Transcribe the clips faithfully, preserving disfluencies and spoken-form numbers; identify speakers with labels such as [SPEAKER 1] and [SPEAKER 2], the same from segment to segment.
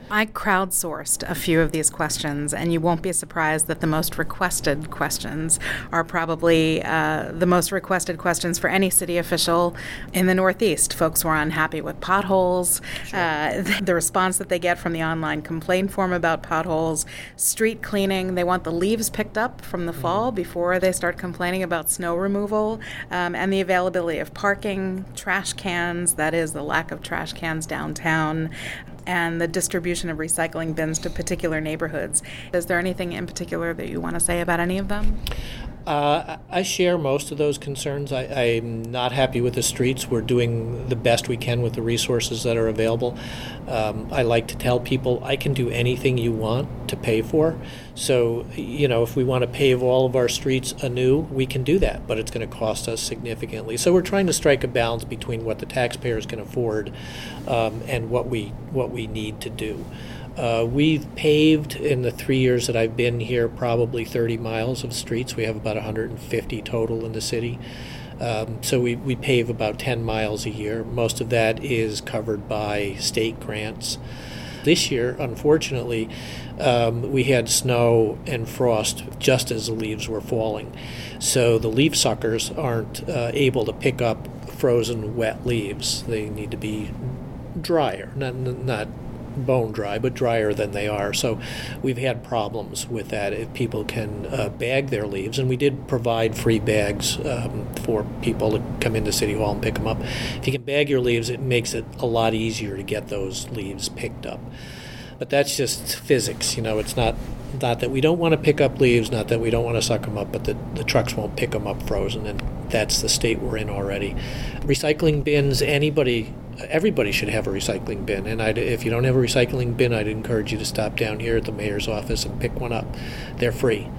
[SPEAKER 1] I crowdsourced a few of these questions, and you won't be surprised that the most requested questions are probably uh, the most requested questions for any city official in the Northeast. Folks were unhappy with potholes, sure. uh, the response that they get from the online complaint form about potholes, street cleaning. They want the leaves picked up from the fall mm-hmm. before they start complaining about snow removal, um, and the availability of parking, trash cans, that is, the lack of trash cans downtown, and the distribution of recycling bins to particular neighborhoods. Is there anything in particular that you want to say about any of them?
[SPEAKER 2] Uh, I share most of those concerns. I, I'm not happy with the streets. We're doing the best we can with the resources that are available. Um, I like to tell people I can do anything you want to pay for. So, you know, if we want to pave all of our streets anew, we can do that, but it's going to cost us significantly. So we're trying to strike a balance between what the taxpayers can afford um, and what we what we need to do. Uh, we've paved in the three years that I've been here probably thirty miles of streets. We have about one hundred fifty total in the city. Um, so we, we pave about ten miles a year. Most of that is covered by state grants. This year, unfortunately, um, we had snow and frost just as the leaves were falling. So the leaf suckers aren't uh, able to pick up frozen, wet leaves. They need to be drier, not not bone dry, but drier than they are. So we've had problems with that if people can uh, bag their leaves, and we did provide free bags um, for people to come into City Hall and pick them up. If you can bag your leaves, it makes it a lot easier to get those leaves picked up. But that's just physics, you know. It's not not that we don't want to pick up leaves, not that we don't want to suck them up, but the, the trucks won't pick them up frozen, and that's the state we're in already. Recycling bins, anybody, everybody should have a recycling bin, and I'd, if you don't have a recycling bin, I'd encourage you to stop down here at the mayor's office and pick one up. They're free.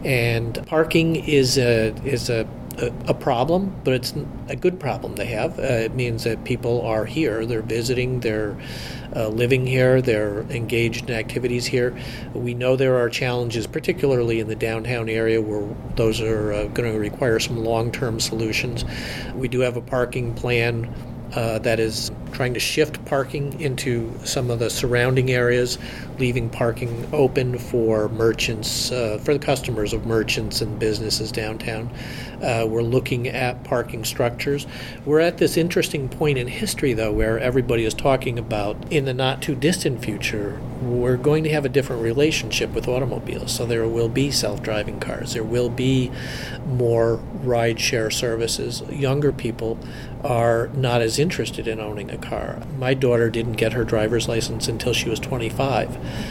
[SPEAKER 2] And parking is a is a a, a problem, but it's a good problem to have. Uh, it means that people are here, they're visiting, they're uh, living here, they're engaged in activities here. We know there are challenges, particularly in the downtown area, where those are uh, going to require some long-term solutions. We do have a parking plan Uh, that is trying to shift parking into some of the surrounding areas, leaving parking open for merchants, uh, for the customers of merchants and businesses downtown. Uh, we're looking at parking structures. We're at this interesting point in history, though, where everybody is talking about, in the not-too-distant future, we're going to have a different relationship with automobiles. So there will be self-driving cars. There will be more ride-share services. Younger people are not as interested in owning a car. My daughter didn't get her driver's license until she was twenty-five,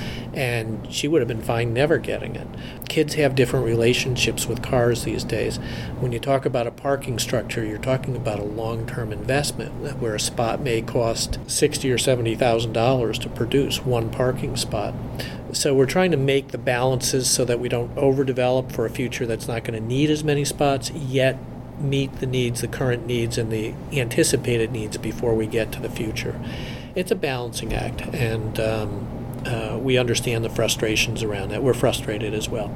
[SPEAKER 2] and she would have been fine never getting it. Kids have different relationships with cars these days. When you talk about a parking structure, you're talking about a long-term investment where a spot may cost sixty thousand dollars or seventy thousand dollars to produce one parking spot. So we're trying to make the balances so that we don't overdevelop for a future that's not going to need as many spots, yet meet the needs, the current needs, and the anticipated needs before we get to the future. It's a balancing act, and um, uh, we understand the frustrations around that. We're frustrated as well.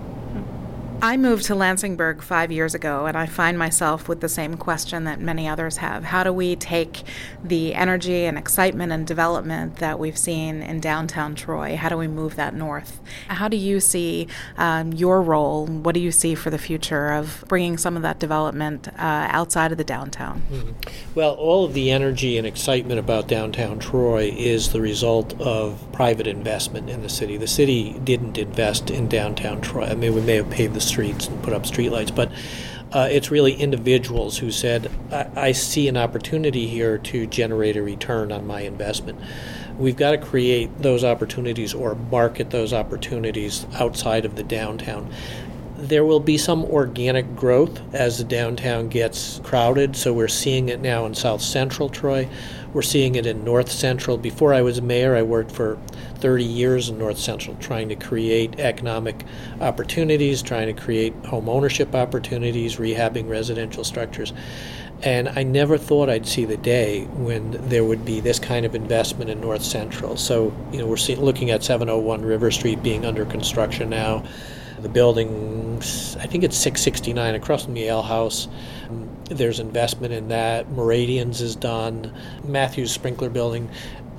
[SPEAKER 1] I moved to Lansingburg five years ago, and I find myself with the same question that many others have. How do we take the energy and excitement and development that we've seen in downtown Troy? How do we move that north? How do you see um, your role? What do you see for the future of bringing some of that development uh, outside of the downtown?
[SPEAKER 2] Mm-hmm. Well, all of the energy and excitement about downtown Troy is the result of private investment in the city. The city didn't invest in downtown Troy. I mean, we may have paved the streets and put up streetlights, but uh, it's really individuals who said, I-, I see an opportunity here to generate a return on my investment. We've got to create those opportunities or market those opportunities outside of the downtown. There will be some organic growth as the downtown gets crowded, so we're seeing it now in South Central Troy. We're seeing it in North Central. Before I was mayor, I worked for thirty years in North Central trying to create economic opportunities, trying to create home ownership opportunities, rehabbing residential structures. And I never thought I'd see the day when there would be this kind of investment in North Central. So, you know, we're see- looking at seven oh one River Street being under construction now. The building, I think it's six sixty-nine across from the Ale House. There's investment in that. Meridians is done. Matthews Sprinkler Building.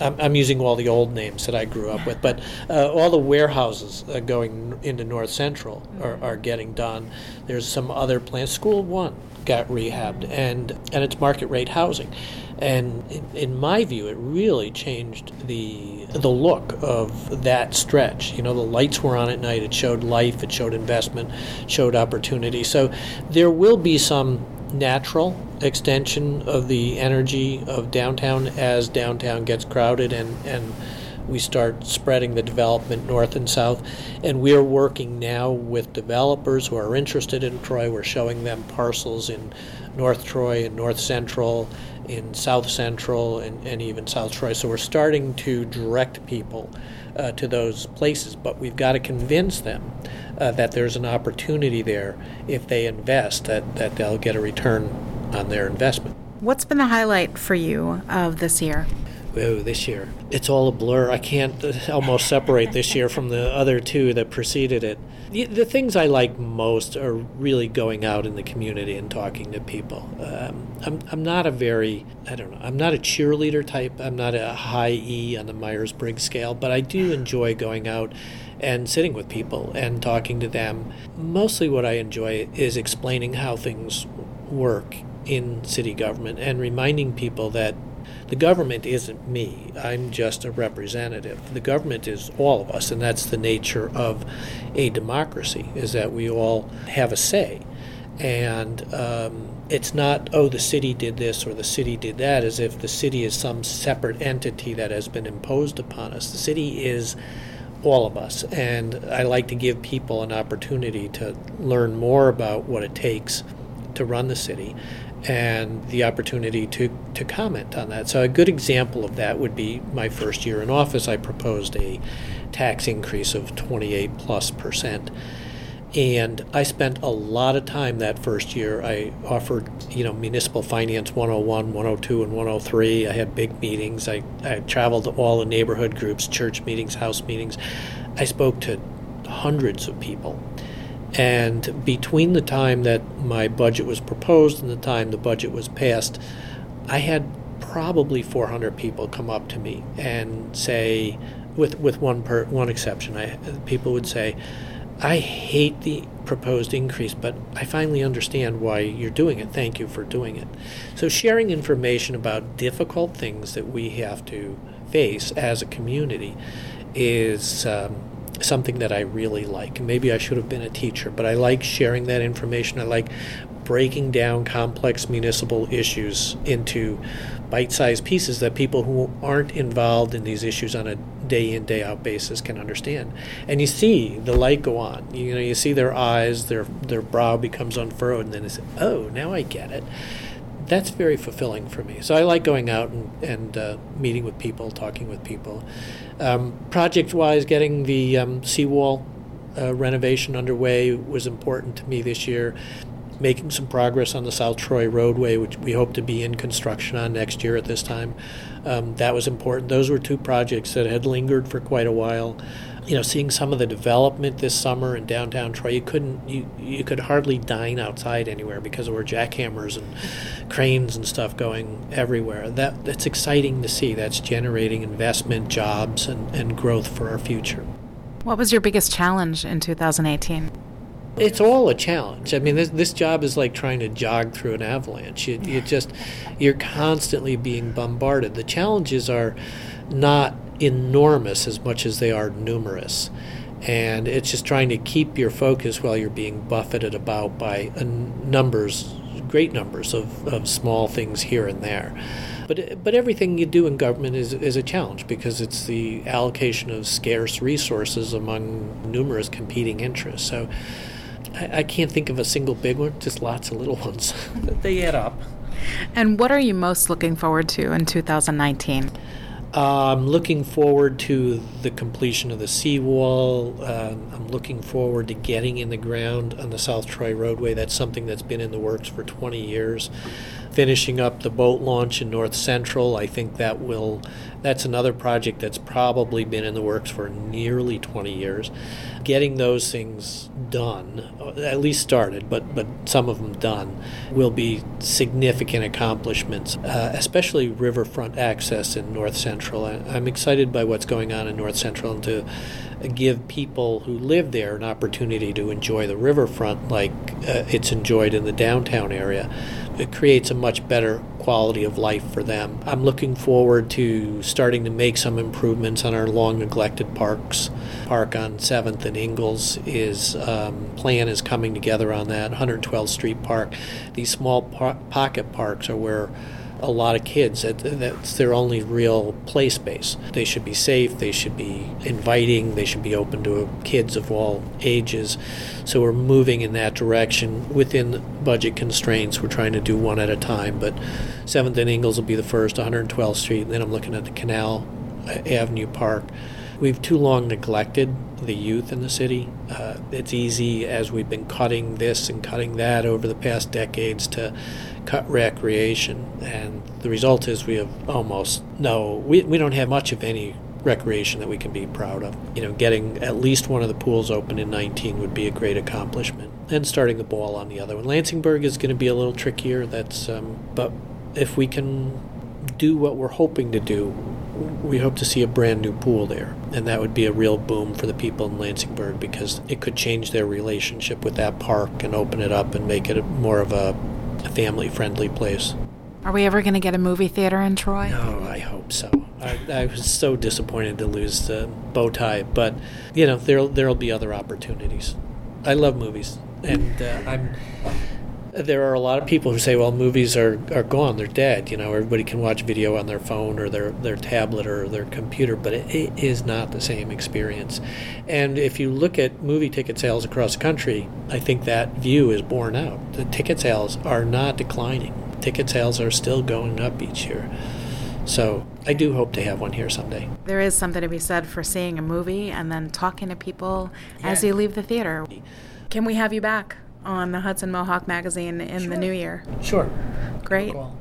[SPEAKER 2] I'm, I'm using all the old names that I grew up with, but uh, all the warehouses uh, going into North Central are, are getting done. There's some other plants. School One got rehabbed, and, and it's market rate housing. And in, in my view, it really changed the the look of that stretch. You know, the lights were on at night. It showed life. It showed investment. Showed opportunity. So there will be some natural extension of the energy of downtown as downtown gets crowded and, and we start spreading the development north and south. And we're working now with developers who are interested in Troy. We're showing them parcels in North Troy and North Central, in South Central, and, and even South Troy. So we're starting to direct people uh, to those places, but we've got to convince them uh, that there's an opportunity there if they invest, that, that they'll get a return on their investment.
[SPEAKER 1] What's been the highlight for you of this year?
[SPEAKER 2] Oh, this year. It's all a blur. I can't almost separate this year from the other two that preceded it. The, the things I like most are really going out in the community and talking to people. Um, I'm, I'm not a very, I don't know, I'm not a cheerleader type. I'm not a high E on the Myers-Briggs scale, but I do enjoy going out and sitting with people and talking to them. Mostly what I enjoy is explaining how things work in city government and reminding people that the government isn't me. I'm just a representative. The government is all of us, and that's the nature of a democracy, is that we all have a say. And um, it's not, oh, the city did this or the city did that, as if the city is some separate entity that has been imposed upon us. The city is all of us, and I like to give people an opportunity to learn more about what it takes to run the city and the opportunity to, to comment on that. So a good example of that would be my first year in office. I proposed a tax increase of twenty-eight plus percent. And I spent a lot of time that first year. I offered, you know, Municipal Finance one oh one, one oh two, and one oh three. I had big meetings. I, I traveled to all the neighborhood groups, church meetings, house meetings. I spoke to hundreds of people. And between the time that my budget was proposed and the time the budget was passed, I had probably four hundred people come up to me and say, with with one per, one exception, I, people would say, I hate the proposed increase, but I finally understand why you're doing it. Thank you for doing it. So sharing information about difficult things that we have to face as a community is um, something that I really like. Maybe I should have been a teacher, but I like sharing that information. I like breaking down complex municipal issues into bite-sized pieces that people who aren't involved in these issues on a day-in, day-out basis can understand. And you see the light go on. You know, you see their eyes, their their brow becomes unfurrowed, and then it's, oh, now I get it. That's very fulfilling for me. So I like going out and, and uh, meeting with people, talking with people. Um, project-wise, getting the um, seawall uh, renovation underway was important to me this year. Making some progress on the South Troy roadway, which we hope to be in construction on next year at this time. Um, that was important. Those were two projects that had lingered for quite a while. You know, seeing some of the development this summer in downtown Troy, you couldn't, you, you could hardly dine outside anywhere because there were jackhammers and cranes and stuff going everywhere. That that's exciting to see. That's generating investment, jobs, and, and growth for our future.
[SPEAKER 1] What was your biggest challenge in two thousand eighteen?
[SPEAKER 2] It's all a challenge. I mean, this this job is like trying to jog through an avalanche. You, you just, you're constantly being bombarded. The challenges are not enormous as much as they are numerous. And it's just trying to keep your focus while you're being buffeted about by a numbers, great numbers of, of small things here and there. But but everything you do in government is is a challenge because it's the allocation of scarce resources among numerous competing interests. So I, I can't think of a single big one, just lots of little ones. They add up.
[SPEAKER 1] And what are you most looking forward to in two thousand nineteen?
[SPEAKER 2] Uh, I'm looking forward to the completion of the seawall. Uh, I'm looking forward to getting in the ground on the South Troy roadway. That's something that's been in the works for twenty years. finishing up the boat launch in North Central. I think that will, that's another project that's probably been in the works for nearly twenty years. Getting those things done, at least started, but, but some of them done, will be significant accomplishments, uh, especially riverfront access in North Central. I, I'm excited by what's going on in North Central and to give people who live there an opportunity to enjoy the riverfront like uh, it's enjoyed in the downtown area. It creates a much better quality of life for them. I'm looking forward to starting to make some improvements on our long neglected parks. Park on seventh and Ingalls is um, plan is coming together on that. one twelfth Street Park. These small po- pocket parks are where a lot of kids, that, that's their only real play space. They should be safe, they should be inviting, they should be open to kids of all ages. So we're moving in that direction. Within budget constraints, we're trying to do one at a time, but seventh and Ingalls will be the first, one twelfth Street, and then I'm looking at the Canal Avenue Park. We've too long neglected the youth in the city. Uh, it's easy, as we've been cutting this and cutting that over the past decades, to cut recreation, and the result is we have almost no, we, we don't have much of any recreation that we can be proud of. You know, getting at least one of the pools open in nineteen would be a great accomplishment, and starting the ball on the other one. Lansingburg is going to be a little trickier, that's um, but if we can do what we're hoping to do, we hope to see a brand new pool there, and that would be a real boom for the people in Lansingburg, because it could change their relationship with that park and open it up and make it more of a, a family-friendly place.
[SPEAKER 1] Are we ever going to get a movie theater in Troy?
[SPEAKER 2] No, I hope so. I, I was so disappointed to lose the bow tie, but you know, there'll there'll be other opportunities. I love movies, and uh, I'm. There are a lot of people who say, well, movies are, are gone, they're dead. You know, everybody can watch video on their phone or their, their tablet or their computer, but it, it is not the same experience. And if you look at movie ticket sales across the country, I think that view is borne out. The ticket sales are not declining. Ticket sales are still going up each year. So I do hope to have one here someday.
[SPEAKER 1] There is something to be said for seeing a movie and then talking to people
[SPEAKER 2] yeah.
[SPEAKER 1] as you leave the theater. Can we have you back on the Hudson Mohawk magazine in
[SPEAKER 2] Sure.
[SPEAKER 1] the new year?
[SPEAKER 2] Sure.
[SPEAKER 1] Great.
[SPEAKER 2] Cool.